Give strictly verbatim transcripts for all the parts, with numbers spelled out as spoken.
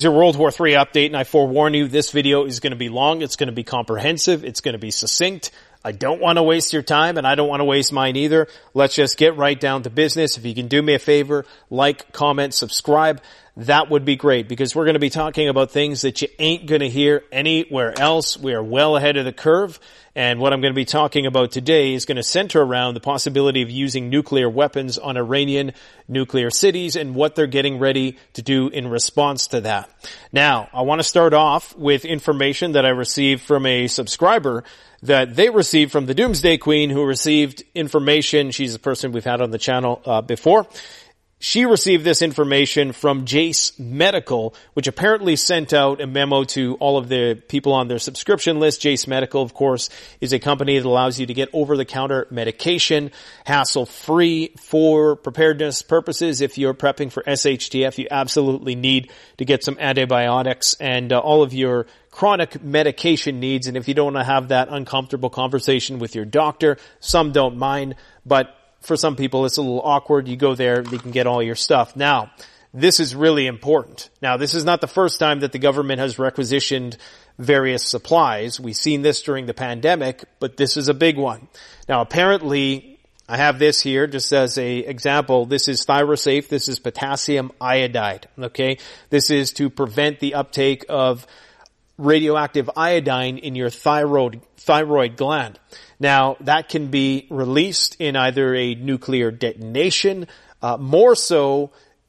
Your World War Three update, and I forewarn you, this video is going to be long, it's going to be comprehensive, it's going to be succinct. I don't want to waste your time, and I don't want to waste mine either. Let's just get right down to business. If you can do me a favor, like, comment, subscribe, that would be great, because we're going to be talking about things that you ain't going to hear anywhere else. We are well ahead of the curve, and what I'm going to be talking about today is going to center around the possibility of using nuclear weapons on Iranian nuclear cities and what they're getting ready to do in response to that. Now, I want to start off with information that I received from a subscriber that they received from the Doomsday Queen, who received information. She's a person we've had on the channel uh, before. She received this information from Jase Medical, which apparently sent out a memo to all of the people on their subscription list. Jase Medical, of course, is a company that allows you to get over-the-counter medication, hassle-free for preparedness purposes. If you're prepping for S H T F, you absolutely need to get some antibiotics and uh, all of your chronic medication needs. And if you don't want to have that uncomfortable conversation with your doctor, some don't mind, but for some people, it's a little awkward. You go there, you can get all your stuff. Now, this is really important. Now, this is not the first time that the government has requisitioned various supplies. We've seen this during the pandemic, but this is a big one. Now, apparently, I have this here just as a example. This is Thyrosafe. This is potassium iodide. Okay? This is to prevent the uptake of radioactive iodine in your thyroid thyroid gland. Now, that can be released in either a nuclear detonation, uh, more so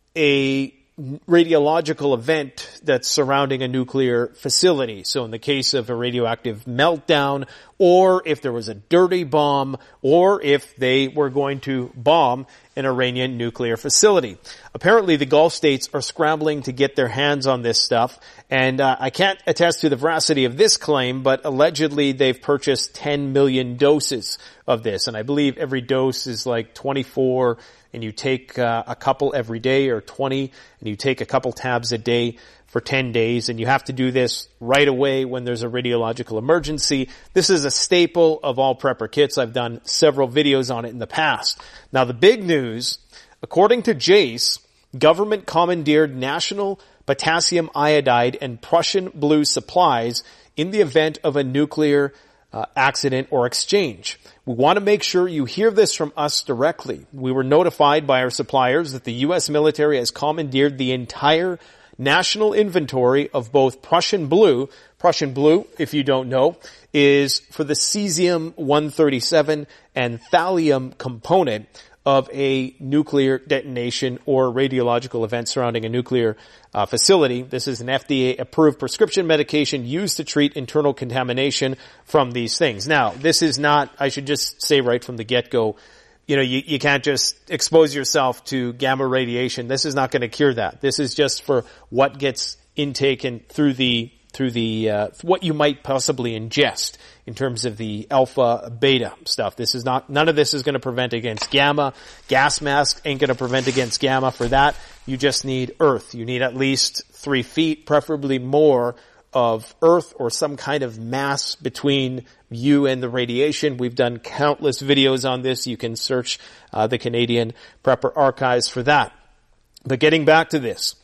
a radiological event that's surrounding a nuclear facility. So in the case of a radioactive meltdown, or if there was a dirty bomb, or if they were going to bomb an Iranian nuclear facility. Apparently the Gulf states are scrambling to get their hands on this stuff, and uh, I can't attest to the veracity of this claim, but allegedly they've purchased ten million doses of this, and I believe every dose is like twenty-four, and you take uh, a couple every day, or twenty, and you take a couple tabs a day for ten days, and you have to do this right away when there's a radiological emergency. This is a staple of all prepper kits. I've done several videos on it in the past. Now, the big news, according to Jase, government commandeered national potassium iodide and Prussian blue supplies in the event of a nuclear uh, accident or exchange. We want to make sure you hear this from us directly. We were notified by our suppliers that the U S military has commandeered the entire national inventory of both Prussian blue. Prussian blue, if you don't know, is for the cesium one thirty-seven and thallium component of a nuclear detonation or radiological event surrounding a nuclear uh, facility. This is an F D A-approved prescription medication used to treat internal contamination from these things. Now, this is not, I should just say right from the get-go, you know, you, you can't just expose yourself to gamma radiation. This is not going to cure that. This is just for what gets intaken through the through the uh, what you might possibly ingest in terms of the alpha beta stuff. This is not, none of this is going to prevent against gamma. Gas mask ain't going to prevent against gamma. For that, you just need earth. You need at least three feet, preferably more, of earth or some kind of mass between you and the radiation. We've done countless videos on this. You can search uh, the Canadian Prepper Archives for that. But getting back to this.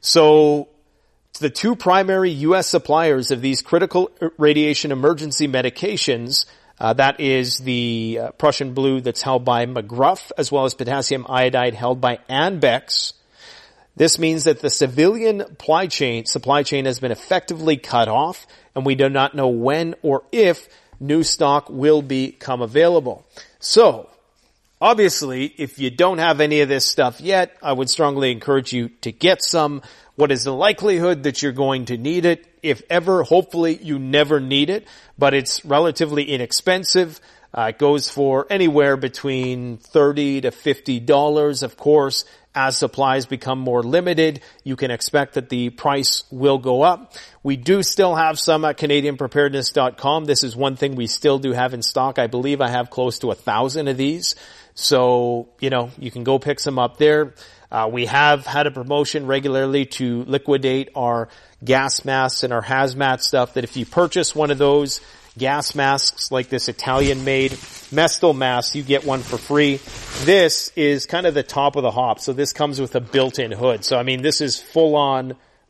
So the two primary U S suppliers of these critical radiation emergency medications, uh, that is the uh, Prussian blue that's held by McGruff, as well as potassium iodide held by Anbex. This means that the civilian supply chain, supply chain has been effectively cut off, and we do not know when or if new stock will become available. So, obviously, if you don't have any of this stuff yet, I would strongly encourage you to get some. What is the likelihood that you're going to need it? If ever, hopefully you never need it, but it's relatively inexpensive. Uh, it goes for anywhere between thirty to fifty dollars. Of course, as supplies become more limited, you can expect that the price will go up. We do still have some at Canadian Preparedness dot com. This is one thing we still do have in stock. I believe I have close to a thousand of these. So, you know, you can go pick some up there. Uh, we have had a promotion regularly to liquidate our gas masks and our hazmat stuff, that if you purchase one of those gas masks like this Italian-made Mestel mask, you get one for free. This is kind of the top of the hop. So this comes with a built-in hood. So, I mean, this is full-on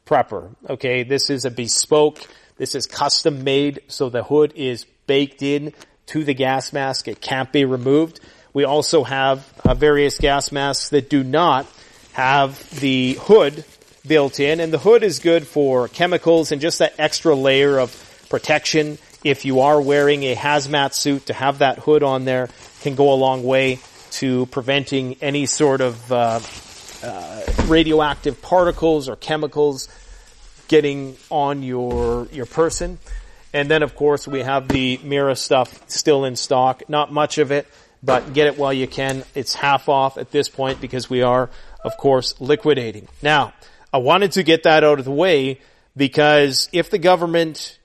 prepper. Okay, this is a bespoke, this is custom made, so the hood is baked in to the gas mask. It can't be removed. We also have uh, various gas masks that do not have the hood built in, and the hood is good for chemicals and just that extra layer of protection. If you are wearing a hazmat suit, to have that hood on there can go a long way to preventing any sort of uh, uh, radioactive particles or chemicals getting on your your person. And then, of course, we have the Mira stuff still in stock. Not much of it, but get it while you can. It's half off at this point because we are, of course, liquidating. Now, I wanted to get that out of the way because if the government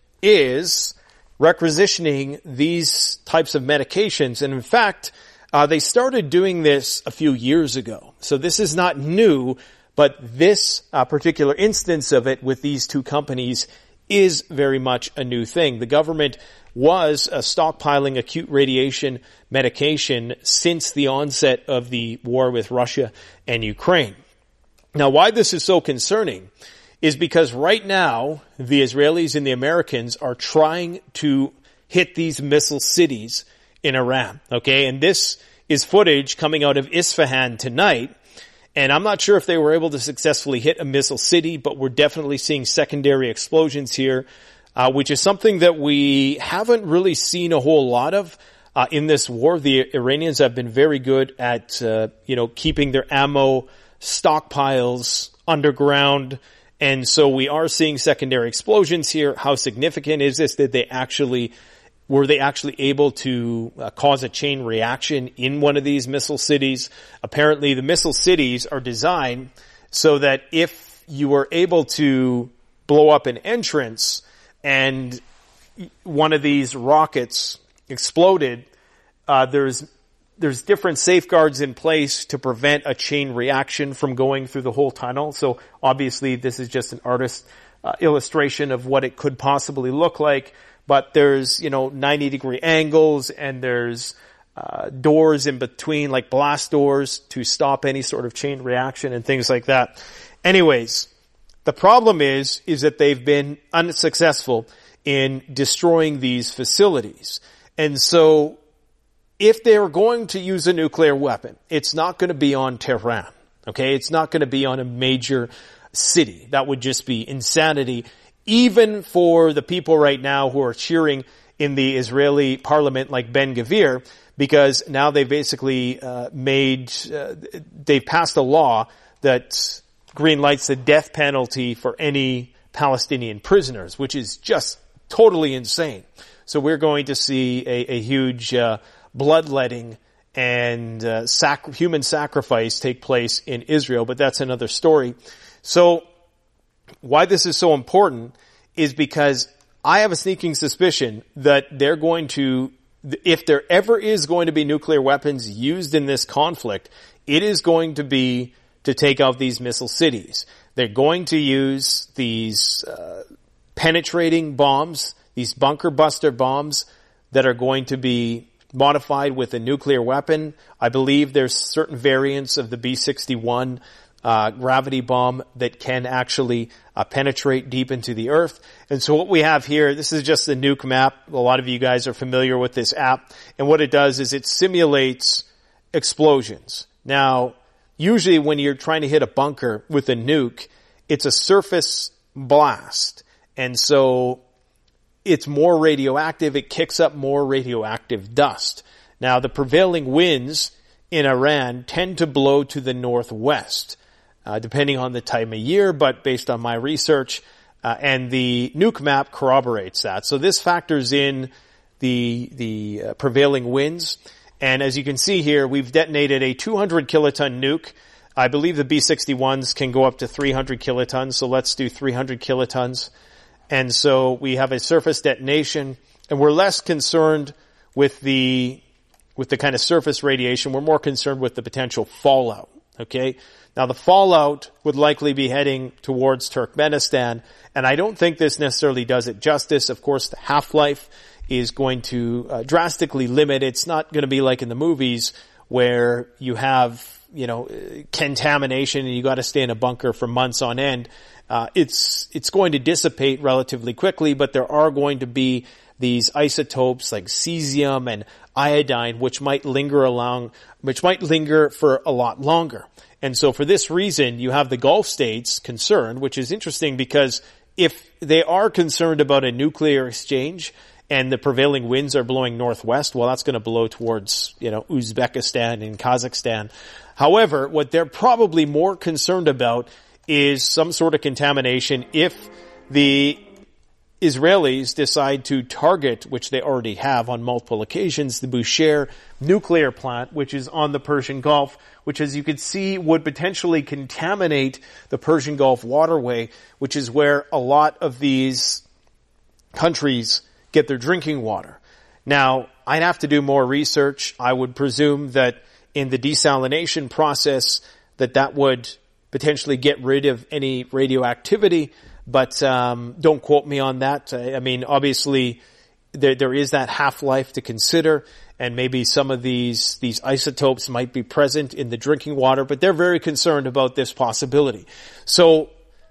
is requisitioning these types of medications, and in fact, uh, they started doing this a few years ago. So this is not new, but this uh, particular instance of it with these two companies is very much a new thing. The government was uh, stockpiling acute radiation medication since the onset of the war with Russia and Ukraine. Now, why this is so concerning is because right now, the Israelis and the Americans are trying to hit these missile cities in Iran, okay? And this is footage coming out of Isfahan tonight, and I'm not sure if they were able to successfully hit a missile city, but we're definitely seeing secondary explosions here, uh, which is something that we haven't really seen a whole lot of uh, in this war. The Iranians have been very good at, uh, you know, keeping their ammo stockpiles underground. And so we are seeing secondary explosions here. How significant is this that they actually, were they actually able to uh, cause a chain reaction in one of these missile cities? Apparently the missile cities are designed so that if you were able to blow up an entrance and one of these rockets exploded, uh, there's There's different safeguards in place to prevent a chain reaction from going through the whole tunnel. So obviously this is just an artist's uh, illustration of what it could possibly look like. But there's, you know, ninety degree angles and there's uh, doors in between, like blast doors, to stop any sort of chain reaction and things like that. Anyways, the problem is, is that they've been unsuccessful in destroying these facilities. And so if they're going to use a nuclear weapon, it's not going to be on Tehran, okay? It's not going to be on a major city. That would just be insanity, even for the people right now who are cheering in the Israeli parliament like Ben-Gvir, because now they basically uh, made, uh, they've passed a law that green lights the death penalty for any Palestinian prisoners, which is just totally insane. So we're going to see a, a huge uh, bloodletting and uh, sac- human sacrifice take place in Israel, but that's another story. So why this is so important is because I have a sneaking suspicion that they're going to, if there ever is going to be nuclear weapons used in this conflict, it is going to be to take out these missile cities. They're going to use these uh, penetrating bombs, these bunker buster bombs that are going to be modified with a nuclear weapon. I believe there's certain variants of the B sixty-one uh, gravity bomb that can actually uh, penetrate deep into the earth. And so what we have here, this is just the nuke map. A lot of you guys are familiar with this app. And what it does is it simulates explosions. Now, usually when you're trying to hit a bunker with a nuke, it's a surface blast. And so it's more radioactive. It kicks up more radioactive dust. Now, the prevailing winds in Iran tend to blow to the northwest, uh, depending on the time of year, but based on my research, uh, and the nuke map corroborates that. So this factors in the, the uh, prevailing winds. And as you can see here, we've detonated a two hundred kiloton nuke. I believe the B sixty-ones can go up to three hundred kilotons, so let's do three hundred kilotons. And so we have a surface detonation, and we're less concerned with the, with the kind of surface radiation. We're more concerned with the potential fallout, okay? Now the fallout would likely be heading towards Turkmenistan, and I don't think this necessarily does it justice. Of course, the half-life is going to uh, drastically limit. It's not going to be like in the movies where you have you know, contamination and you got to stay in a bunker for months on end, uh, it's, it's going to dissipate relatively quickly, but there are going to be these isotopes like cesium and iodine, which might linger along, which might linger for a lot longer. And so for this reason, you have the Gulf states concerned, which is interesting because if they are concerned about a nuclear exchange and the prevailing winds are blowing northwest, well, that's going to blow towards, you know, Uzbekistan and Kazakhstan. However, what they're probably more concerned about is some sort of contamination if the Israelis decide to target, which they already have on multiple occasions, the Bushehr nuclear plant, which is on the Persian Gulf, which, as you can see, would potentially contaminate the Persian Gulf waterway, which is where a lot of these countries get their drinking water. Now, I'd have to do more research. I would presume that in the desalination process, that that would potentially get rid of any radioactivity. But um don't quote me on that. I, I mean, obviously, there there is that half-life to consider, and maybe some of these these isotopes might be present in the drinking water, but they're very concerned about this possibility. So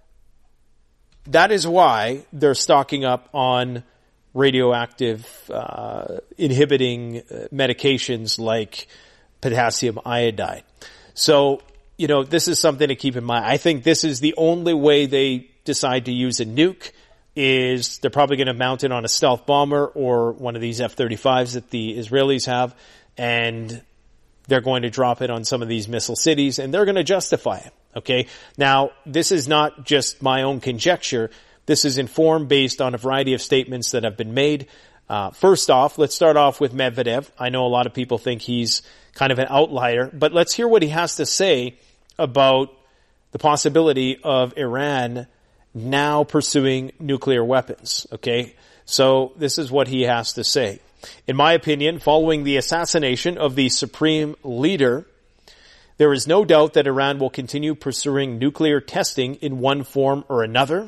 that is why they're stocking up on radioactive uh inhibiting medications like potassium iodide. So, you know, this is something to keep in mind. I think this is the only way they decide to use a nuke is they're probably going to mount it on a stealth bomber or one of these F thirty-fives that the Israelis have, and they're going to drop it on some of these missile cities, and they're going to justify it. Okay? Now, this is not just my own conjecture. This is informed based on a variety of statements that have been made. Uh, first off, let's start off with Medvedev. I know a lot of people think he's kind of an outlier, but let's hear what he has to say about the possibility of Iran now pursuing nuclear weapons. Okay? So this is what he has to say. In my opinion, following the assassination of the supreme leader, there is no doubt that Iran will continue pursuing nuclear testing in one form or another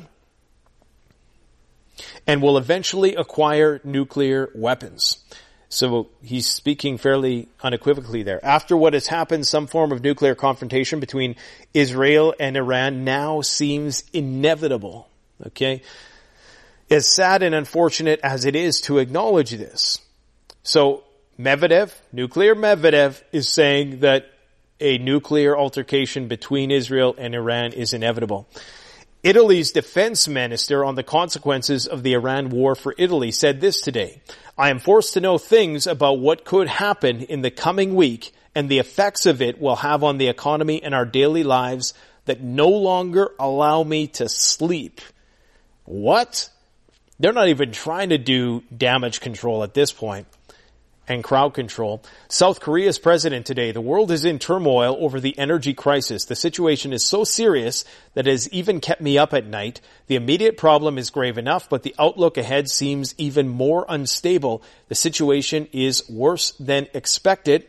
and will eventually acquire nuclear weapons. So he's speaking fairly unequivocally there. After what has happened, some form of nuclear confrontation between Israel and Iran now seems inevitable. Okay? As sad and unfortunate as it is to acknowledge this. So Medvedev, nuclear Medvedev, is saying that a nuclear altercation between Israel and Iran is inevitable. Italy's defense minister on the consequences of the Iran war for Italy said this today. I am forced to know things about what could happen in the coming week and the effects of it will have on the economy and our daily lives that no longer allow me to sleep. What? They're not even trying to do damage control at this point. And crowd control. South Korea's president today, the world is in turmoil over the energy crisis. The situation is so serious that it has even kept me up at night. The immediate problem is grave enough, but the outlook ahead seems even more unstable. The situation is worse than expected.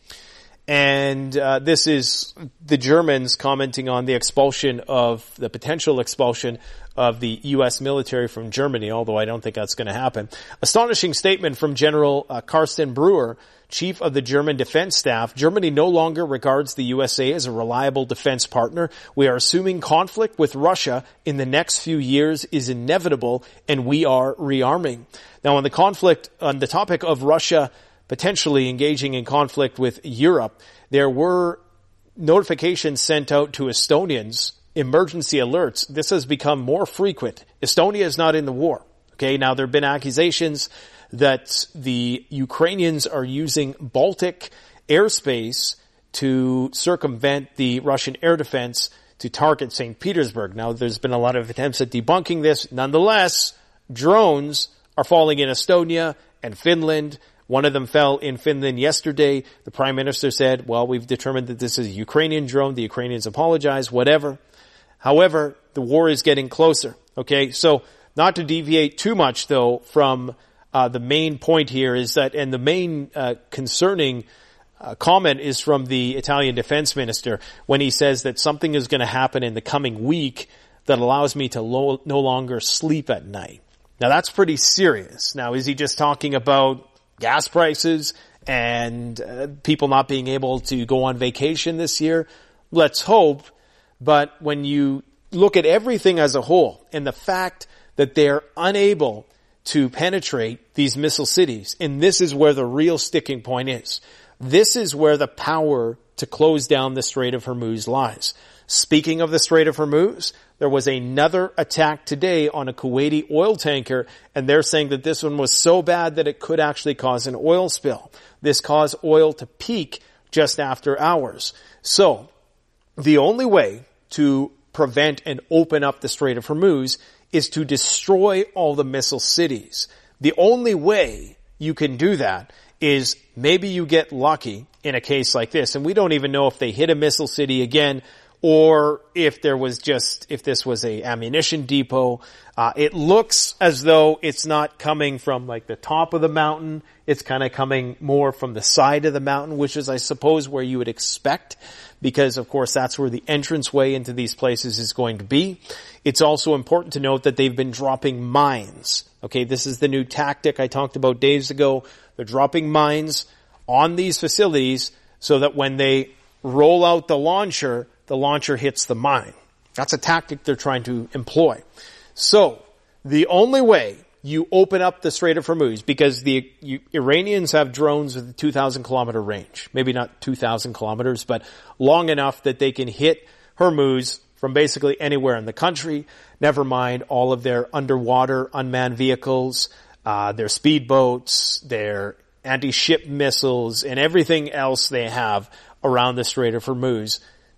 And uh, this is the Germans commenting on the expulsion of, the potential expulsion of the U S military from Germany, although I don't think that's going to happen. Astonishing statement from General uh, Carsten Brewer, chief of the German defense staff. Germany no longer regards the U S A as a reliable defense partner. We are assuming conflict with Russia in the next few years is inevitable, and we are rearming. Now, on the conflict, on the topic of Russia potentially engaging in conflict with Europe, there were notifications sent out to Estonians, emergency alerts. This has become more frequent. Estonia is not in the war. Okay, now there have been accusations that the Ukrainians are using Baltic airspace to circumvent the Russian air defense to target Saint Petersburg. Now, there's been a lot of attempts at debunking this. Nonetheless, drones are falling in Estonia and Finland. One of them fell in Finland yesterday. The Prime Minister said, well, we've determined that this is a Ukrainian drone. The Ukrainians apologize, whatever. However, the war is getting closer. Okay, so not to deviate too much, though, from uh, the main point here is that, and the main uh, concerning uh, comment is from the Italian defense minister when he says that something is going to happen in the coming week that allows me to lo- no longer sleep at night. Now, that's pretty serious. Now, is he just talking about gas prices and uh, people not being able to go on vacation this year. Let's hope. But when you look at everything as a whole and the fact that they're unable to penetrate these missile cities, and this is where the real sticking point is. This is where the power to close down the Strait of Hormuz lies. Speaking of the Strait of Hormuz, there was another attack today on a Kuwaiti oil tanker, and they're saying that this one was so bad that it could actually cause an oil spill. This caused oil to peak just after hours. So, the only way to prevent and open up the Strait of Hormuz is to destroy all the missile cities. The only way you can do that is maybe you get lucky in a case like this, and we don't even know if they hit a missile city again, or if there was just, if this was a ammunition depot. Uh, it looks as though it's not coming from like the top of the mountain. It's kind of coming more from the side of the mountain, which is, I suppose, where you would expect, because of course that's where the entranceway into these places is going to be. It's also important to note that they've been dropping mines. Okay, this is the new tactic I talked about days ago. They're dropping mines on these facilities so that when they roll out the launcher, the launcher hits the mine. That's a tactic they're trying to employ. So, the only way you open up the Strait of Hormuz, because the you, Iranians have drones with a two thousand kilometer range. Maybe not two thousand kilometers, but long enough that they can hit Hormuz from basically anywhere in the country. Never mind all of their underwater unmanned vehicles, uh, their speedboats, their anti-ship missiles, and everything else they have around the Strait of Hormuz.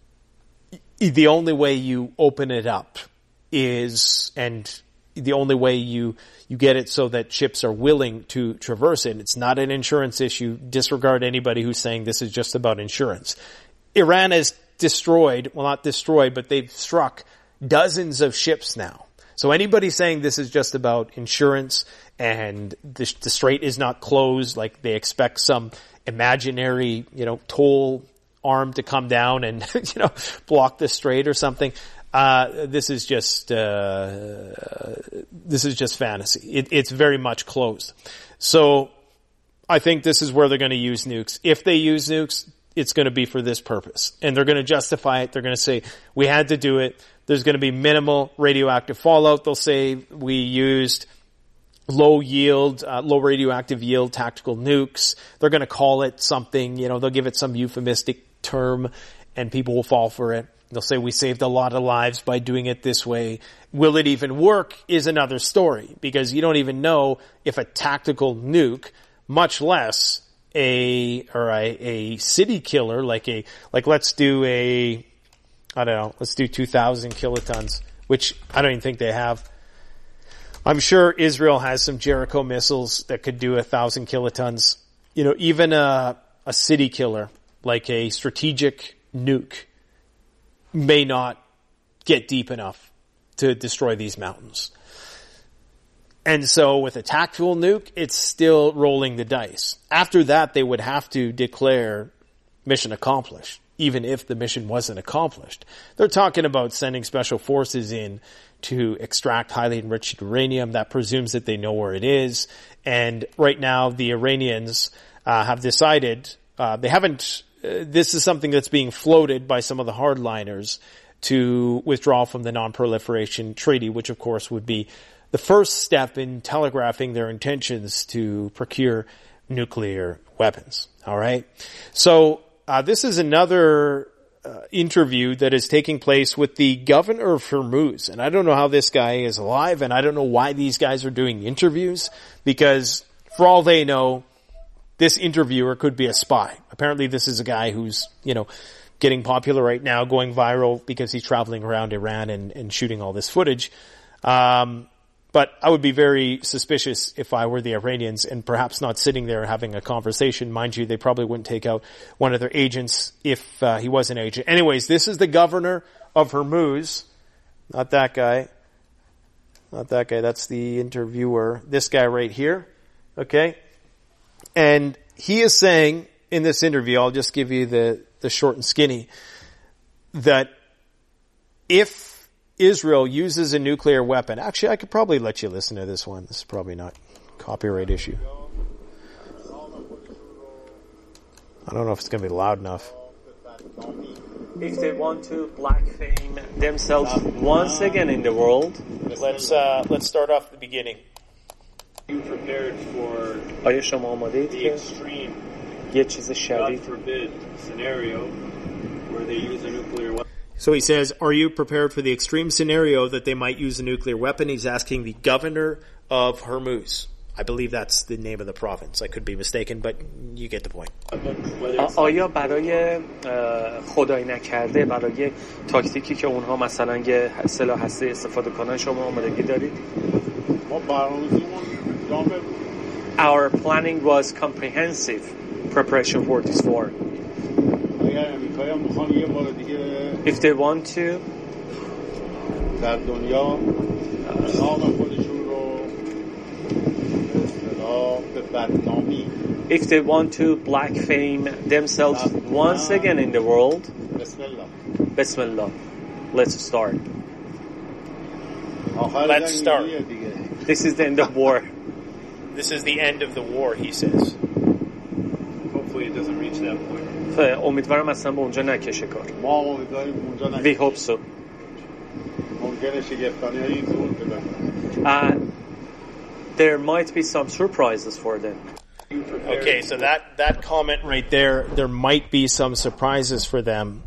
The only way you open it up is, and the only way you, you get it so that ships are willing to traverse it. It's not an insurance issue. Disregard anybody who's saying this is just about insurance. Iran has destroyed, well not destroyed, but they've struck dozens of ships now. So anybody saying this is just about insurance and the, the strait is not closed, like they expect some imaginary, you know, toll arm to come down and, you know, block the strait or something. Uh, this is just, uh, this is just fantasy. It, it's very much closed. So I think this is where they're going to use nukes. If they use nukes, it's going to be for this purpose. And they're going to justify it. They're going to say, we had to do it. There's going to be minimal radioactive fallout. They'll say we used low yield, uh, low radioactive yield tactical nukes. They're going to call it something, you know, they'll give it some euphemistic term and people will fall for it. They'll say we saved a lot of lives by doing it this way. Will it even work is another story, because you don't even know if a tactical nuke, much less a, or a, a city killer, like a, like let's do a, I don't know, let's do two thousand kilotons, which I don't even think they have. I'm sure Israel has some Jericho missiles that could do a thousand kilotons. You know, even a, a city killer, like a strategic nuke, may not get deep enough to destroy these mountains. And so with a tactical nuke, it's still rolling the dice. After that, they would have to declare mission accomplished, even if the mission wasn't accomplished. They're talking about sending special forces in to extract highly enriched uranium. That presumes that they know where it is. And right now, the Iranians uh, have decided, uh, they haven't, uh, this is something that's being floated by some of the hardliners to withdraw from the Non-Proliferation Treaty, which of course would be the first step in telegraphing their intentions to procure nuclear weapons. All right. So uh, this is another uh, interview that is taking place with the governor of Hormuz, and I don't know how this guy is alive, and I don't know why these guys are doing interviews, because for all they know, this interviewer could be a spy. Apparently, this is a guy who's, you know, getting popular right now, going viral because he's traveling around Iran and, and shooting all this footage. Um, But I would be very suspicious if I were the Iranians, and perhaps not sitting there having a conversation. Mind you, they probably wouldn't take out one of their agents if uh, he was an agent. Anyways, this is the governor of Hormuz. Not that guy. Not that guy. That's the interviewer. This guy right here. Okay? And he is saying in this interview, I'll just give you the, the short and skinny, that if Israel uses a nuclear weapon. Actually, I could probably let you listen to this one. This is probably not a copyright issue. I don't know if it's going to be loud enough. If they want to blackfame themselves once again in the world, let's uh, let's start off at the beginning. You prepared for آیا شما آماده اید the که extreme, یه چیز God شدید forbid, scenario where they use a nuclear weapon? So he says, are you prepared for the extreme scenario that they might use a nuclear weapon? He's asking the governor of Hormuz. I believe that's the name of the province. I could be mistaken, but you get the point. آیا برای خدای نکرده برای تاکتیکی که اونها مثلا یه سلاح هسته استفاده کنن شما آمادگی دارید؟ Our planning was comprehensive preparation for this war. If they want to در دنیا نام خودشون رو به بدنامی if they want to blackfame themselves once again in the world, Bismillah. Bismillah. Let's start. Let's start. This is the end of war. This is the end of the war, he says. Hopefully it doesn't reach that point. امیدوارم اصلا به اونجا نکشه کار. ما امیدواریم اونجا نکشه. We hope so. ممکنه شگفتانی‌هایی ظهور بدن. Uh, there might be some surprises for them. Okay, so that, that comment right there, there might be some surprises for them.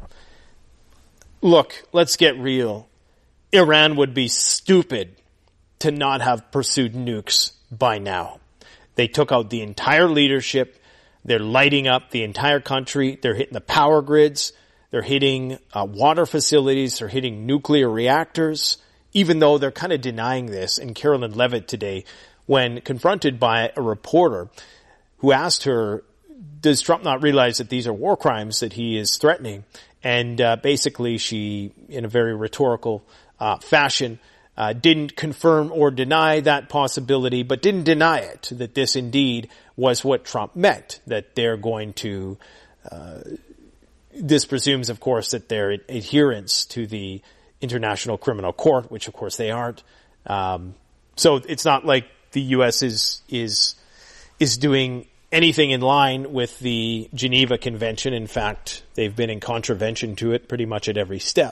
Look, let's get real. Iran would be stupid to not have pursued nukes by now. They took out the entire leadership. They're lighting up the entire country. They're hitting the power grids. They're hitting uh, water facilities. They're hitting nuclear reactors, even though they're kind of denying this. And Carolyn Levitt today, when confronted by a reporter who asked her, does Trump not realize that these are war crimes that he is threatening? And uh, basically she, in a very rhetorical uh, fashion, uh, didn't confirm or deny that possibility, but didn't deny it, that this indeed was what Trump meant, that they're going to, uh, this presumes, of course, that their adherence to the International Criminal Court, which of course they aren't. Um, so it's not like the U S is, is, is doing anything in line with the Geneva Convention. In fact, they've been in contravention to it pretty much at every step.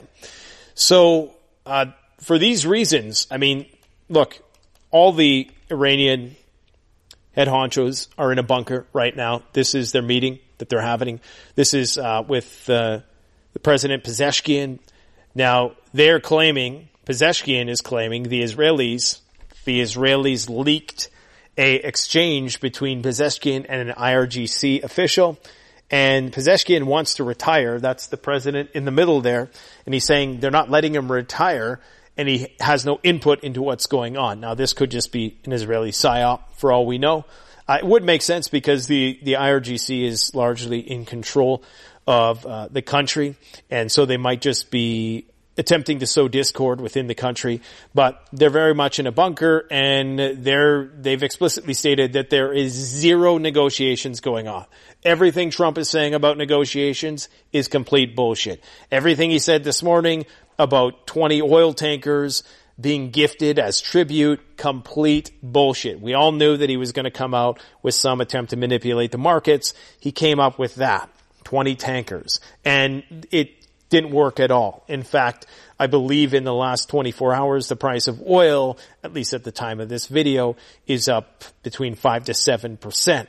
So, uh, for these reasons, I mean, look, all the Iranian head honchos are in a bunker right now. This is their meeting that they're having. This is, uh, with, uh, the President Pezeshkian. Now, they're claiming, Pezeshkian is claiming the Israelis, the Israelis leaked a exchange between Pezeshkian and an I R G C official, and Pezeshkian wants to retire. That's the president in the middle there, and he's saying they're not letting him retire, and he has no input into what's going on. Now, this could just be an Israeli psyop for all we know. Uh, it would make sense because the, the I R G C is largely in control of uh, the country, and so they might just be attempting to sow discord within the country, but they're very much in a bunker, and they're, they've explicitly stated that there is zero negotiations going on. Everything Trump is saying about negotiations is complete bullshit. Everything he said this morning about twenty oil tankers being gifted as tribute, complete bullshit. We all knew that he was going to come out with some attempt to manipulate the markets. He came up with that, twenty tankers, and it didn't work at all. In fact, I believe in the last twenty-four hours, the price of oil, at least at the time of this video, is up between five to seven percent.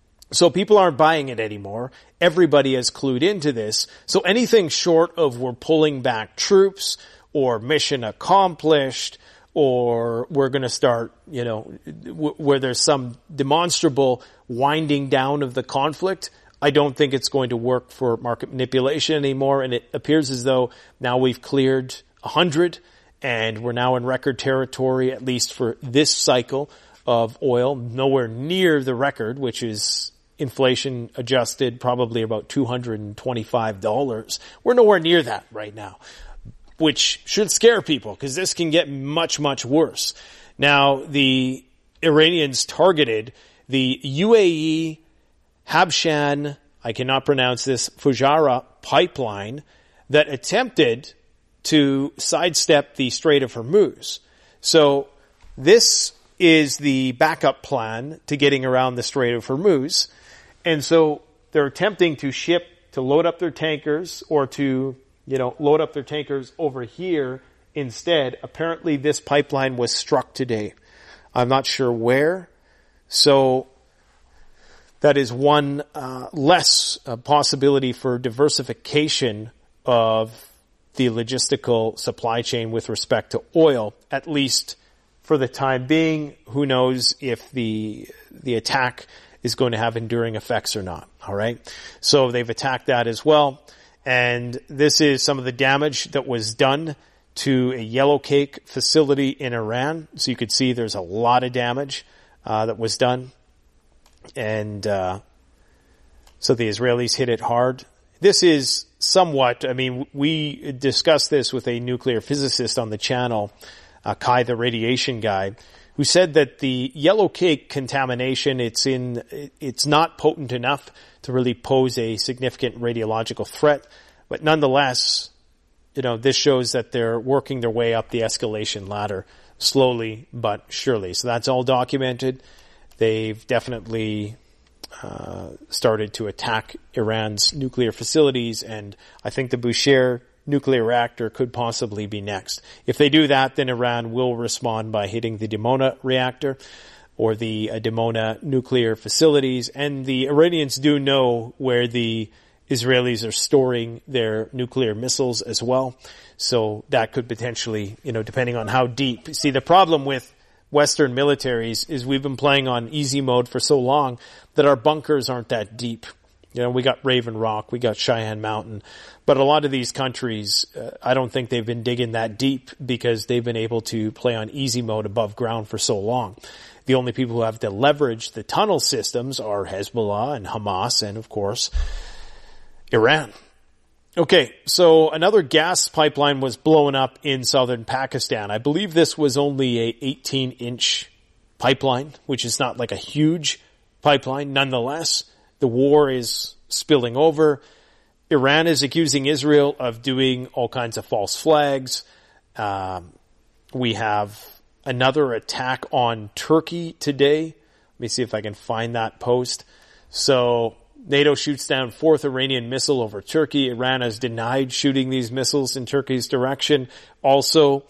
So people aren't buying it anymore. Everybody has clued into this. So anything short of we're pulling back troops or mission accomplished, or we're going to start, you know, w- where there's some demonstrable winding down of the conflict, I don't think it's going to work for market manipulation anymore. And it appears as though now we've cleared one hundred and we're now in record territory, at least for this cycle of oil, nowhere near the record, which is inflation adjusted, probably about two hundred twenty-five dollars. We're nowhere near that right now, which should scare people because this can get much, much worse. Now, the Iranians targeted the U A E Habshan, I cannot pronounce this, Fujairah pipeline that attempted to sidestep the Strait of Hormuz. So this is the backup plan to getting around the Strait of Hormuz. And so they're attempting to ship, to load up their tankers or to, you know, load up their tankers over here instead. Apparently this pipeline was struck today. I'm not sure where. So that is one uh, less uh, possibility for diversification of the logistical supply chain with respect to oil, at least for the time being. Who knows if the the attack is going to have enduring effects or not. All right. So they've attacked that as well. And this is some of the damage that was done to a yellow cake facility in Iran. So you could see there's a lot of damage uh, that was done. And uh, so the Israelis hit it hard. This is somewhat, I mean, we discussed this with a nuclear physicist on the channel, uh, Kai the radiation guy, who said that the yellow cake contamination, it's in, it's not potent enough to really pose a significant radiological threat. But nonetheless, you know, this shows that they're working their way up the escalation ladder slowly but surely. So that's all documented. They've definitely uh, started to attack Iran's nuclear facilities, and I think the Bushehr nuclear reactor could possibly be next. If they do that, then Iran will respond by hitting the Dimona reactor or the uh, Dimona nuclear facilities. And the Iranians do know where the Israelis are storing their nuclear missiles as well. So that could potentially, you know, depending on how deep. See, the problem with Western militaries is we've been playing on easy mode for so long that our bunkers aren't that deep. You know, we got Raven Rock, we got Cheyenne Mountain, but a lot of these countries, uh, I don't think they've been digging that deep because they've been able to play on easy mode above ground for so long. The only people who have to leverage the tunnel systems are Hezbollah and Hamas and, of course, Iran. Okay, so another gas pipeline was blown up in southern Pakistan. I believe this was only a eighteen inch pipeline, which is not like a huge pipeline. Nonetheless, the war is spilling over. Iran is accusing Israel of doing all kinds of false flags. Um, we have another attack on Turkey today. Let me see if I can find that post. So NATO shoots down fourth Iranian missile over Turkey. Iran has denied shooting these missiles in Turkey's direction. Also,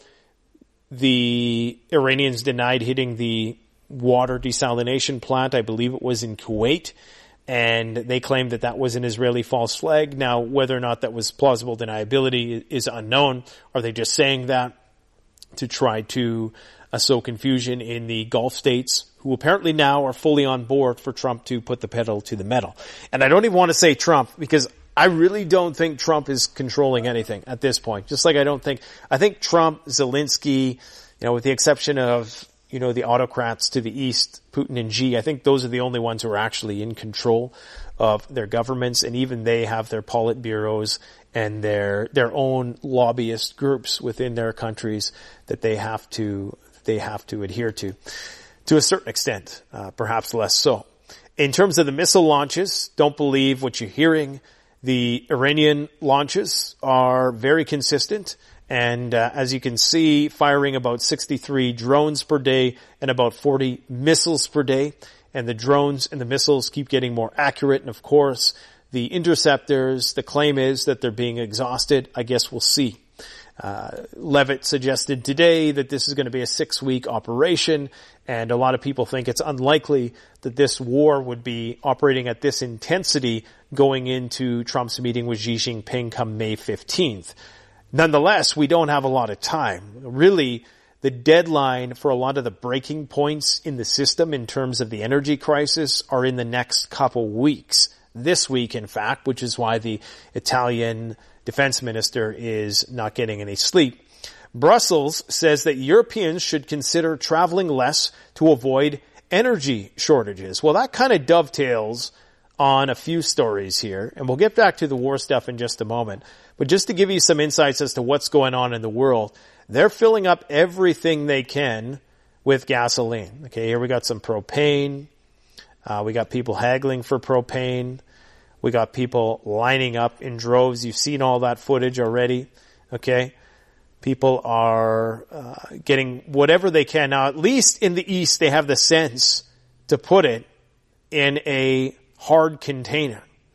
the Iranians denied hitting the water desalination plant. I believe it was in Kuwait. And they claimed that that was an Israeli false flag. Now, whether or not that was plausible deniability is unknown. Are they just saying that to try to uh, sow confusion in the Gulf states, who apparently now are fully on board for Trump to put the pedal to the metal? And I don't even want to say Trump, because I really don't think Trump is controlling anything at this point. Just like I don't think, I think Trump, Zelensky, you know, with the exception of, you know, the autocrats to the east, Putin and Xi, I think those are the only ones who are actually in control of their governments, and even they have their politburos and their their own lobbyist groups within their countries that they have to they have to adhere to, to a certain extent, uh, perhaps less so. In terms of the missile launches, don't believe what you're hearing. The Iranian launches are very consistent. And uh, as you can see, firing about sixty-three drones per day and about forty missiles per day. And the drones and the missiles keep getting more accurate. And of course, the interceptors, the claim is that they're being exhausted. I guess we'll see. Uh, Levitt suggested today that this is going to be a six-week operation. And a lot of people think it's unlikely that this war would be operating at this intensity going into Trump's meeting with Xi Jinping come May fifteenth. Nonetheless, we don't have a lot of time. Really, the deadline for a lot of the breaking points in the system in terms of the energy crisis are in the next couple weeks. This week, in fact, which is why the Italian defense minister is not getting any sleep. Brussels says that Europeans should consider traveling less to avoid energy shortages. Well, that kind of dovetails on a few stories here, and we'll get back to the war stuff in just a moment. But just to give you some insights as to what's going on in the world, they're filling up everything they can with gasoline. Okay, here we got some propane. Uh, we got people haggling for propane. We got people lining up in droves. You've seen all that footage already. Okay, people are uh, getting whatever they can. Now, at least in the East, they have the sense to put it in a hard container.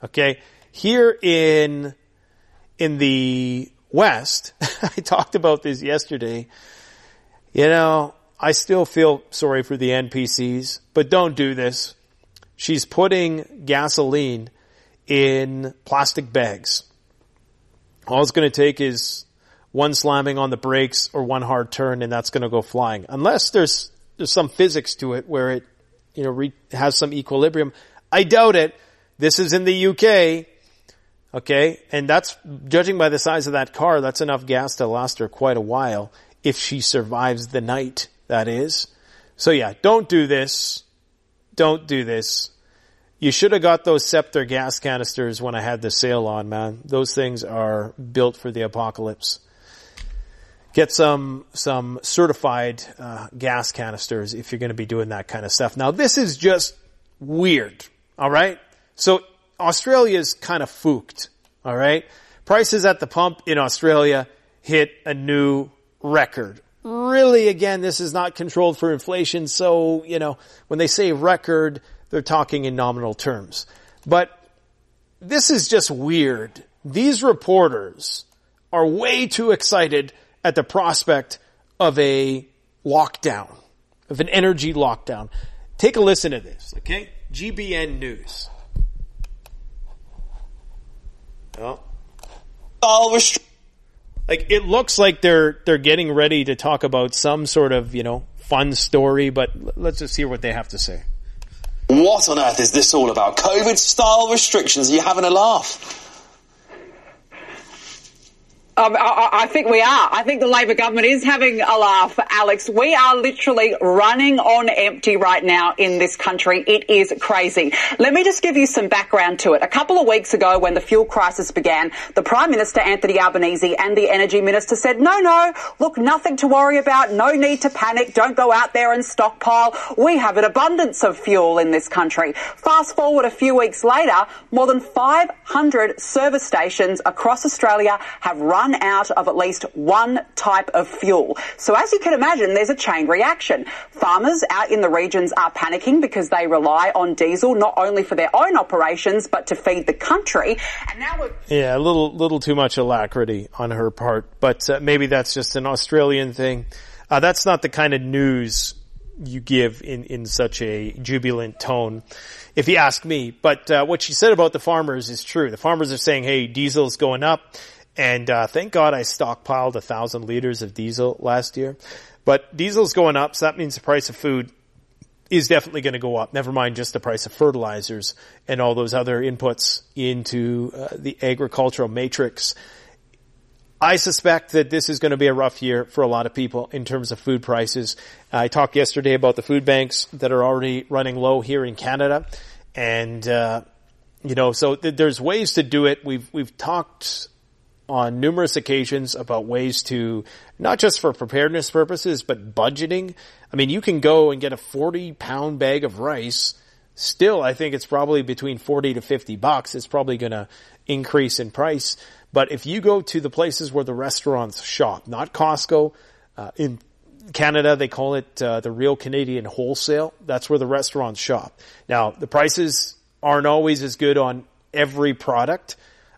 Okay. Here in, in the West, I talked about this yesterday. You know, I still feel sorry for the N P Cs, but don't do this. She's putting gasoline in plastic bags. All it's going to take is one slamming on the brakes or one hard turn, and that's going to go flying. Unless there's there's some physics to it where it, you know, re- has some equilibrium. I doubt it. This is in the U K, okay? And that's, judging by the size of that car, that's enough gas to last her quite a while if she survives the night, that is. So yeah, don't do this. Don't do this. You should have got those Scepter gas canisters when I had the sale on, man. Those things are built for the apocalypse. Get some, some certified, uh, gas canisters if you're going to be doing that kind of stuff. Now, this is just weird. All right. So Australia's kind of fooked. All right. Prices at the pump in Australia hit a new record. Really, again, this is not controlled for inflation. So, you know, when they say record, they're talking in nominal terms. But this is just weird. These reporters are way too excited at the prospect of a lockdown, of an energy lockdown. Take a listen to this, okay? G B N News. Oh. Like, it looks like they're, they're getting ready to talk about some sort of, you know, fun story, but let's just hear what they have to say. What on earth is this all about? COVID-style restrictions? Are you having a laugh? Um, I, I think we are. I think the Labor government is having a laugh, Alex. We are literally running on empty right now in this country. It is crazy. Let me just give you some background to it. A couple of weeks ago, when the fuel crisis began, the Prime Minister, Anthony Albanese, and the Energy Minister said, no, no, look, nothing to worry about. No need to panic. Don't go out there and stockpile. We have an abundance of fuel in this country. Fast forward a few weeks later, more than five hundred service stations across Australia have run out of at least one type of fuel. So as you can imagine, there's a chain reaction. Farmers out in the regions are panicking because they rely on diesel not only for their own operations but to feed the country. And now we're yeah, a little little too much alacrity on her part, but uh, maybe that's just an Australian thing. Uh, that's not the kind of news you give in in such a jubilant tone, if you ask me. But uh, what she said about the farmers is true. The farmers are saying, hey, diesel's going up. And, uh, thank God I stockpiled a thousand liters of diesel last year. But diesel's going up, so that means the price of food is definitely going to go up. Never mind just the price of fertilizers and all those other inputs into uh, the agricultural matrix. I suspect that this is going to be a rough year for a lot of people in terms of food prices. I talked yesterday about the food banks that are already running low here in Canada. And, uh, you know, so th- there's ways to do it. We've, we've talked on numerous occasions about ways to, not just for preparedness purposes, but budgeting. I mean, you can go and get a forty pound bag of rice. Still, I think it's probably between forty to fifty bucks. It's probably going to increase in price. But if you go to the places where the restaurants shop, not Costco, uh, in Canada, they call it, uh, the Real Canadian Wholesale. That's where the restaurants shop. Now, the prices aren't always as good on every product,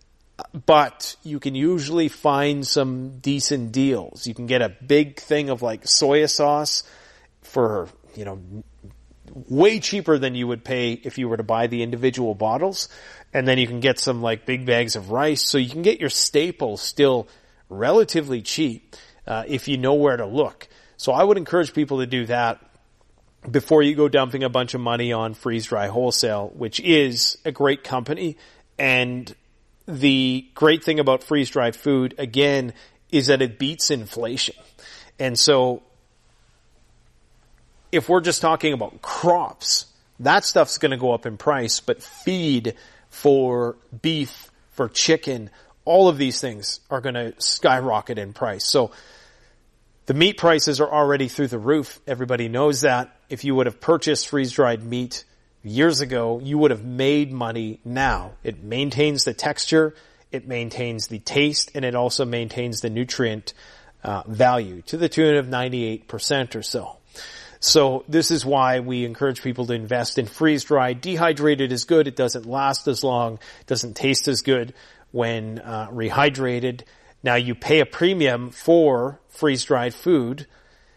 but you can usually find some decent deals. You can get a big thing of like soy sauce for, you know, way cheaper than you would pay if you were to buy the individual bottles. And then you can get some like big bags of rice. So you can get your staples still relatively cheap, uh, if you know where to look. So I would encourage people to do that before you go dumping a bunch of money on Freeze Dry Wholesale, which is a great company. And the great thing about freeze-dried food, again, is that it beats inflation. And so if we're just talking about crops, that stuff's going to go up in price, but feed for beef, for chicken, all of these things are going to skyrocket in price. So the meat prices are already through the roof. Everybody knows that. If you would have purchased freeze-dried meat years ago, you would have made money now. It maintains the texture, it maintains the taste, and it also maintains the nutrient uh, value to the tune of ninety-eight percent or so. So this is why we encourage people to invest in freeze-dried. Dehydrated is good. It doesn't last as long. It doesn't taste as good when uh, rehydrated. Now, you pay a premium for freeze-dried food,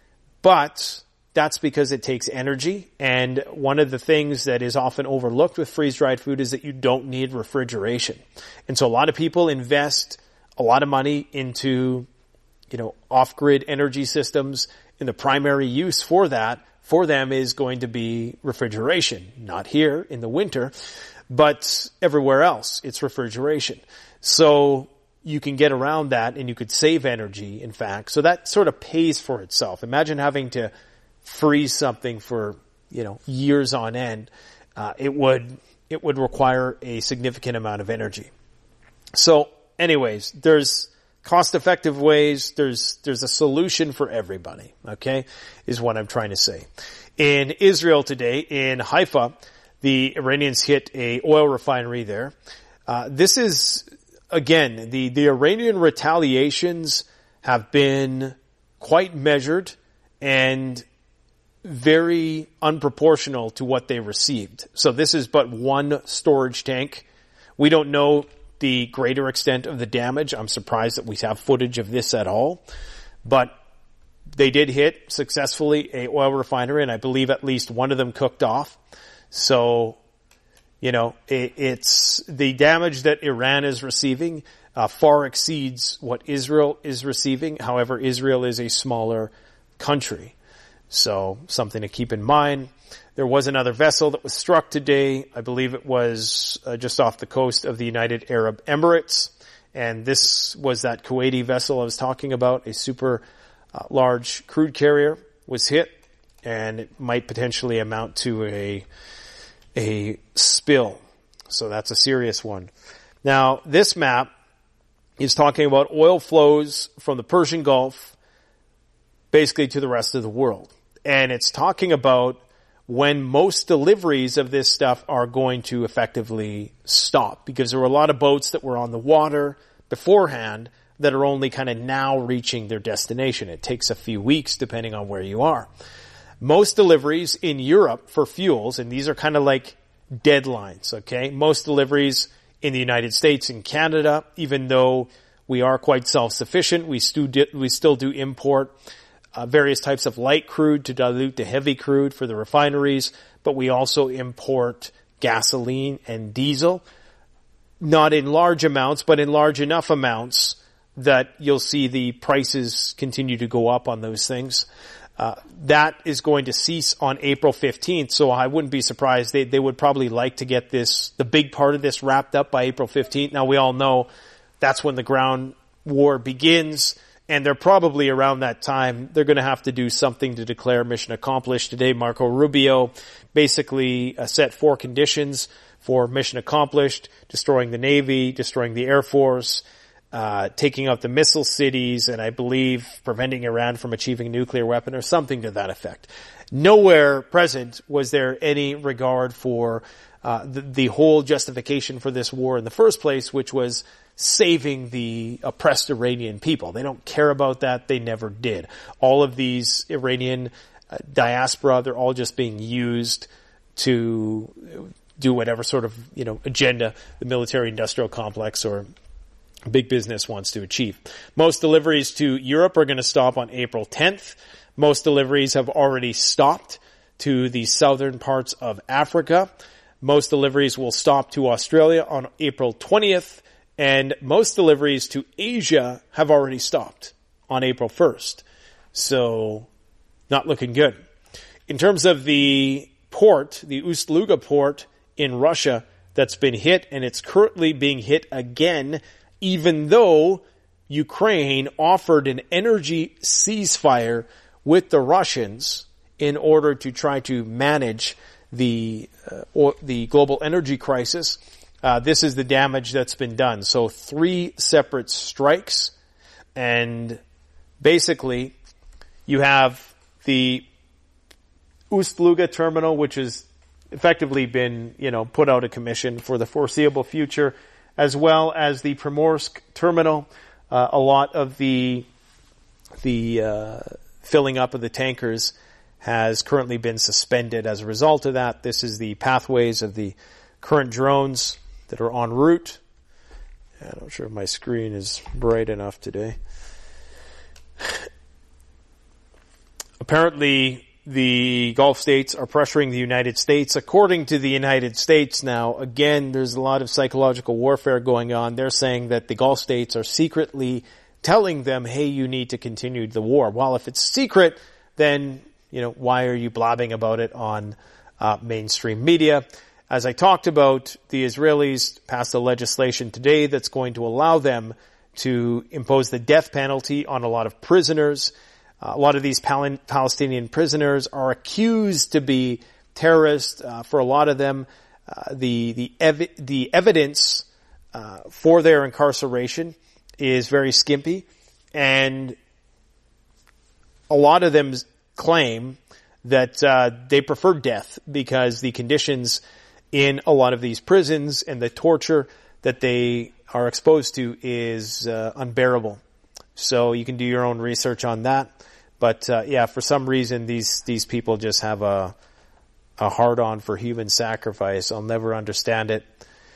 but that's because it takes energy. And one of the things that is often overlooked with freeze-dried food is that you don't need refrigeration. And so a lot of people invest a lot of money into, you know, off-grid energy systems, and the primary use for that, for them, is going to be refrigeration. Not here in the winter, but everywhere else, it's refrigeration. So you can get around that, and you could save energy, in fact. So that sort of pays for itself. Imagine having to freeze something for, you know, years on end. Uh, it would, it would require a significant amount of energy. So anyways, there's cost-effective ways. There's, there's a solution for everybody, okay, is what I'm trying to say. In Israel today, in Haifa, the Iranians hit a oil refinery there. Uh, this is, again, the, the Iranian retaliations have been quite measured and very unproportional to what they received. So this is but one storage tank. We don't know the greater extent of the damage. I'm surprised that we have footage of this at all. But they did hit successfully a oil refinery, and I believe at least one of them cooked off. So, you know, it, it's the damage that Iran is receiving uh, far exceeds what Israel is receiving. However, Israel is a smaller country. So something to keep in mind. There was another vessel that was struck today. I believe it was uh, just off the coast of the United Arab Emirates. And this was that Kuwaiti vessel I was talking about. A super uh, large crude carrier was hit, and it might potentially amount to a, a spill. So that's a serious one. Now, this map is talking about oil flows from the Persian Gulf basically to the rest of the world. And it's talking about when most deliveries of this stuff are going to effectively stop, because there were a lot of boats that were on the water beforehand that are only kind of now reaching their destination. It takes a few weeks depending on where you are. Most deliveries in Europe for fuels, and these are kind of like deadlines, okay? Most deliveries in the United States and Canada, even though we are quite self-sufficient, we still do, we still do import Uh, various types of light crude to dilute the heavy crude for the refineries, but we also import gasoline and diesel, not in large amounts, but in large enough amounts that you'll see the prices continue to go up on those things. Uh, that is going to cease on April fifteenth, so I wouldn't be surprised. They, they would probably like to get this, the big part of this wrapped up by April fifteenth. Now, we all know that's when the ground war begins. And they're probably around that time, they're going to have to do something to declare mission accomplished. Today, Marco Rubio basically uh, set four conditions for mission accomplished: destroying the Navy, destroying the Air Force, uh, taking out the missile cities, and I believe preventing Iran from achieving a nuclear weapon, or something to that effect. Nowhere present was there any regard for uh, the, the whole justification for this war in the first place, which was saving the oppressed Iranian people. They don't care about that. They never did. All of these Iranian uh, diaspora, they're all just being used to do whatever sort of, you know, agenda the military-industrial complex or big business wants to achieve. Most deliveries to Europe are going to stop on April tenth. Most deliveries have already stopped to the southern parts of Africa. Most deliveries will stop to Australia on April twentieth. And most deliveries to Asia have already stopped on April first. So, not looking good. In terms of the port, the Ust-Luga port in Russia that's been hit, and it's currently being hit again, even though Ukraine offered an energy ceasefire with the Russians in order to try to manage the uh, or the global energy crisis. Uh, this is the damage that's been done. So three separate strikes, and basically you have the Ust-Luga terminal, which has effectively been, you know, put out of commission for the foreseeable future, as well as the Primorsk terminal. Uh, a lot of the the uh, filling up of the tankers has currently been suspended as a result of that. This is the pathways of the current drones that are en route. I'm not sure if my screen is bright enough today. Apparently, the Gulf states are pressuring the United States. According to the United States now, again, there's a lot of psychological warfare going on. They're saying that the Gulf states are secretly telling them, hey, you need to continue the war. Well, if it's secret, then, you know, why are you blabbing about it on uh, mainstream media? As I talked about, the Israelis passed a legislation today that's going to allow them to impose the death penalty on a lot of prisoners. Uh, a lot of these Pal- Palestinian prisoners are accused to be terrorists. Uh, for a lot of them, uh, the the, ev- the evidence uh, for their incarceration is very skimpy, and a lot of them claim that uh, they prefer death because the conditions in a lot of these prisons and the torture that they are exposed to is uh, unbearable. So you can do your own research on that. But uh, yeah, for some reason these these people just have a a hard-on for human sacrifice. I'll never understand it.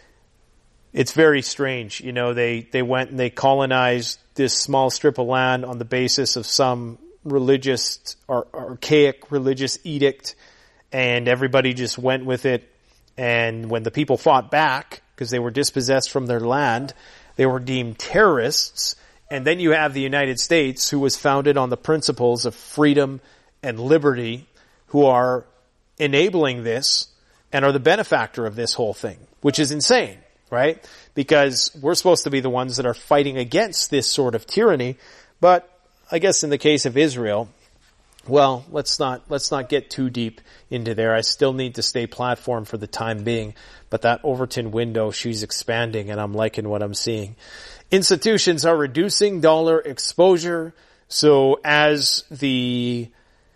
It's very strange. You know, they they went and they colonized this small strip of land on the basis of some religious or archaic religious edict, and everybody just went with it. And when the people fought back, because they were dispossessed from their land, they were deemed terrorists. And then you have the United States, who was founded on the principles of freedom and liberty, who are enabling this and are the benefactor of this whole thing, which is insane, right? Because we're supposed to be the ones that are fighting against this sort of tyranny. But I guess in the case of Israel, well, let's not, let's not get too deep into there. I still need to stay platform for the time being, but that Overton window, she's expanding and I'm liking what I'm seeing. Institutions are reducing dollar exposure. So as the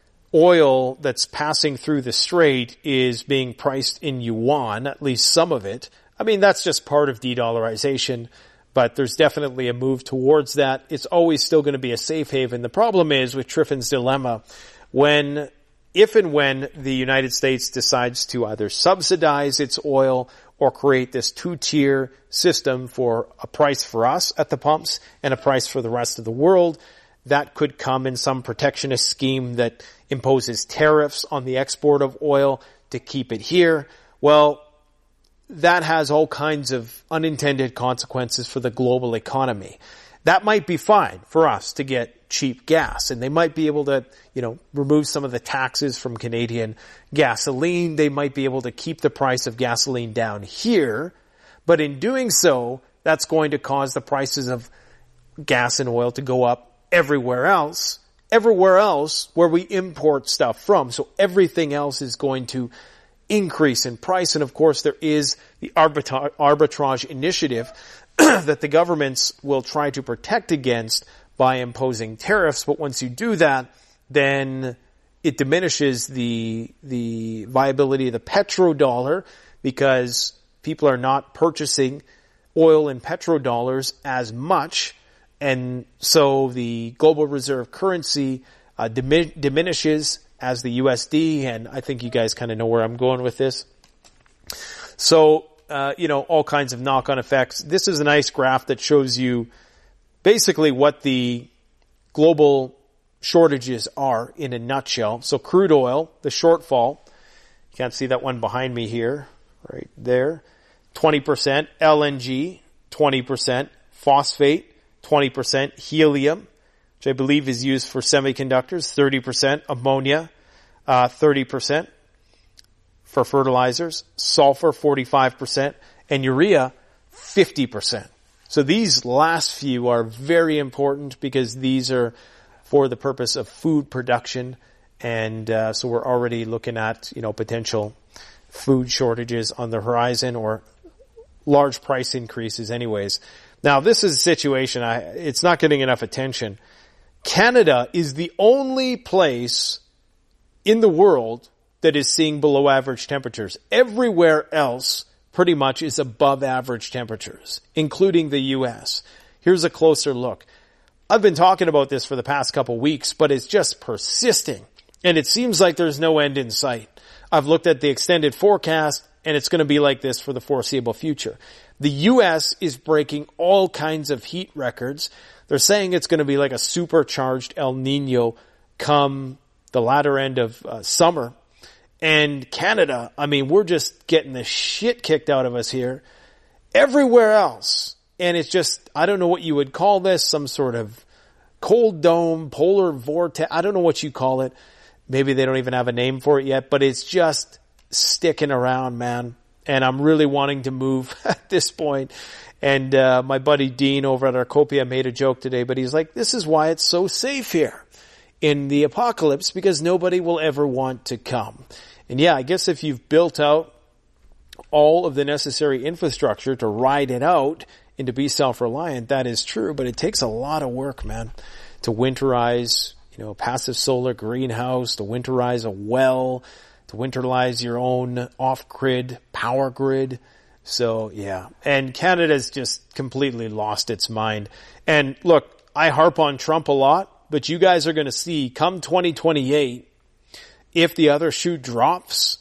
oil that's passing through the strait is being priced in yuan, at least some of it, I mean, that's just part of de-dollarization. But there's definitely a move towards that. It's always still going to be a safe haven. The problem is with Triffin's dilemma, when, if and when the United States decides to either subsidize its oil or create this two-tier system for a price for us at the pumps and a price for the rest of the world, that could come in some protectionist scheme that imposes tariffs on the export of oil to keep it here. Well, that has all kinds of unintended consequences for the global economy. That might be fine for us to get cheap gas, and they might be able to, you know, remove some of the taxes from Canadian gasoline. They might be able to keep the price of gasoline down here, but in doing so, that's going to cause the prices of gas and oil to go up everywhere else, everywhere else where we import stuff from. So everything else is going to increase in price. And of course, there is the arbitra- arbitrage initiative that the governments will try to protect against by imposing tariffs. But once you do that, then it diminishes the, the viability of the petrodollar because people are not purchasing oil in petrodollars as much. And so the global reserve currency uh, dimin- diminishes as the U S D, and I think you guys kind of know where I'm going with this. So, uh, you know, all kinds of knock-on effects. This is a nice graph that shows you basically what the global shortages are in a nutshell. So crude oil, the shortfall, you can't see that one behind me here, right there, twenty percent, L N G, twenty percent, phosphate, twenty percent, helium, which I believe is used for semiconductors, thirty percent, ammonia, uh, thirty percent for fertilizers, sulfur, forty-five percent, and urea, fifty percent. So these last few are very important because these are for the purpose of food production, and uh, so we're already looking at, you know, potential food shortages on the horizon or large price increases anyways. Now, this is a situation, I, it's not getting enough attention. Canada is the only place in the world that is seeing below average temperatures. Everywhere else pretty much is above average temperatures, including the U S. Here's a closer look. I've been talking about this for the past couple weeks, but it's just persisting. And it seems like there's no end in sight. I've looked at the extended forecast, and it's going to be like this for the foreseeable future. The U S is breaking all kinds of heat records. They're saying it's going to be like a supercharged El Nino come the latter end of uh, summer. And Canada, I mean, we're just getting the shit kicked out of us here. Everywhere else. And it's just, I don't know what you would call this, some sort of cold dome, polar vortex. I don't know what you call it. Maybe they don't even have a name for it yet, but it's just sticking around, man. And I'm really wanting to move at this point. And uh, my buddy Dean over at Arcopia made a joke today, but he's like, this is why it's so safe here in the apocalypse, because nobody will ever want to come. And yeah, I guess if you've built out all of the necessary infrastructure to ride it out and to be self-reliant, that is true, but it takes a lot of work, man, to winterize, you know, a passive solar greenhouse, to winterize a well, to winterize your own off-grid power grid. So, yeah. And Canada's just completely lost its mind. And look, I harp on Trump a lot, but you guys are going to see come twenty twenty-eight, if the other shoe drops,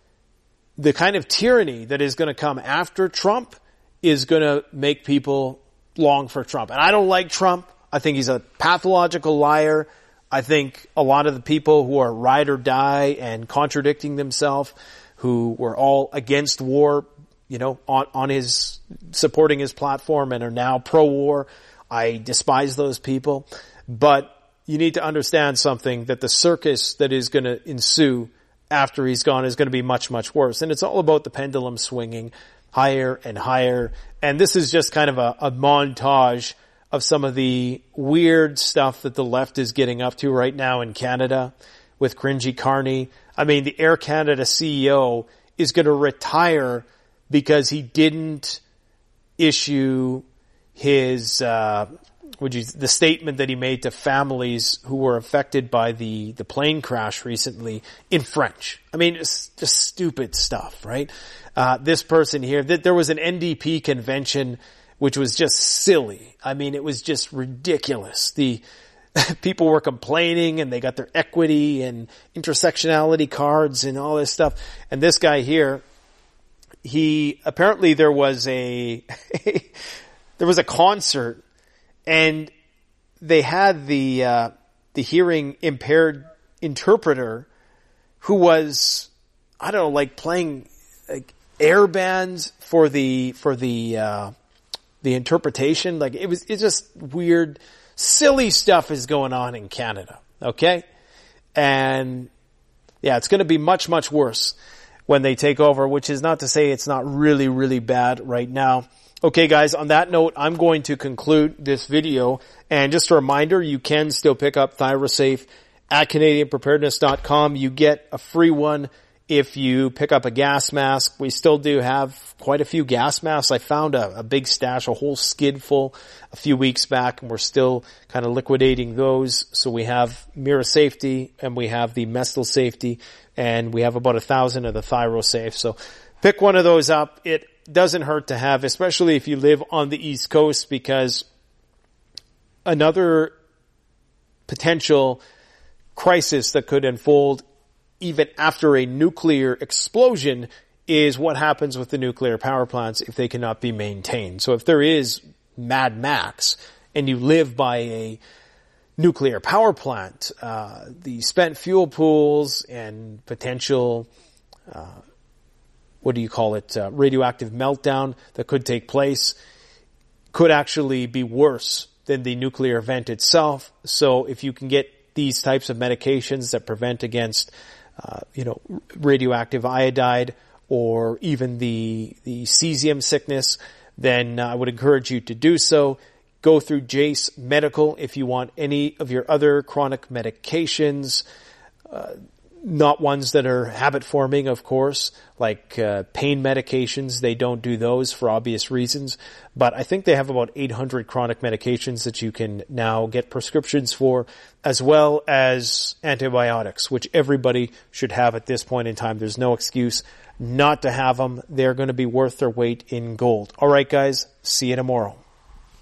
the kind of tyranny that is going to come after Trump is going to make people long for Trump. And I don't like Trump. I think he's a pathological liar. I think a lot of the people who are ride or die and contradicting themselves, who were all against war, you know, on, on his, supporting his platform and are now pro-war, I despise those people. But you need to understand something, that the circus that is going to ensue after he's gone is going to be much, much worse. And it's all about the pendulum swinging higher and higher. And this is just kind of a, a montage of some of the weird stuff that the left is getting up to right now in Canada with Cringy Carney. I mean, the Air Canada C E O is going to retire because he didn't issue his, uh, would you, the statement that he made to families who were affected by the, the plane crash recently in French. I mean, it's just stupid stuff, right? Uh, this person here, that there was an N D P convention which was just silly. I mean, it was just ridiculous. The people were complaining and they got their equity and intersectionality cards and all this stuff. And this guy here, he, apparently there was a, there was a concert and they had the, uh, the hearing impaired interpreter who was, I don't know, like playing like air bands for the, for the, uh, the interpretation. Like it was, it's just weird, silly stuff is going on in Canada. Okay. And yeah, it's going to be much, much worse when they take over, which is not to say it's not really, really bad right now. Okay, guys, on that note, I'm going to conclude this video. And just a reminder, you can still pick up ThyroSafe at Canadian Preparedness dot com. You get a free one if you pick up a gas mask. We still do have quite a few gas masks. I found a, a big stash, a whole skid full a few weeks back, and we're still kind of liquidating those. So we have Mira Safety and we have the Mestel Safety, and we have about a thousand of the ThyroSafe. So pick one of those up. It doesn't hurt to have, especially if you live on the East Coast, because another potential crisis that could unfold even after a nuclear explosion is what happens with the nuclear power plants if they cannot be maintained. So if there is Mad Max and you live by a nuclear power plant, uh, the spent fuel pools and potential, uh, what do you call it, uh, radioactive meltdown that could take place could actually be worse than the nuclear event itself. So if you can get these types of medications that prevent against Uh, you know, radioactive iodide or even the, the cesium sickness, then uh, I would encourage you to do so. Go through Jace Medical if you want any of your other chronic medications, uh, not ones that are habit forming, of course, like uh, pain medications. They don't do those for obvious reasons, but I think they have about eight hundred chronic medications that you can now get prescriptions for, as well as antibiotics, which everybody should have at this point in time. There's no excuse not to have them. They're going to be worth their weight in gold. All right, guys, see you tomorrow.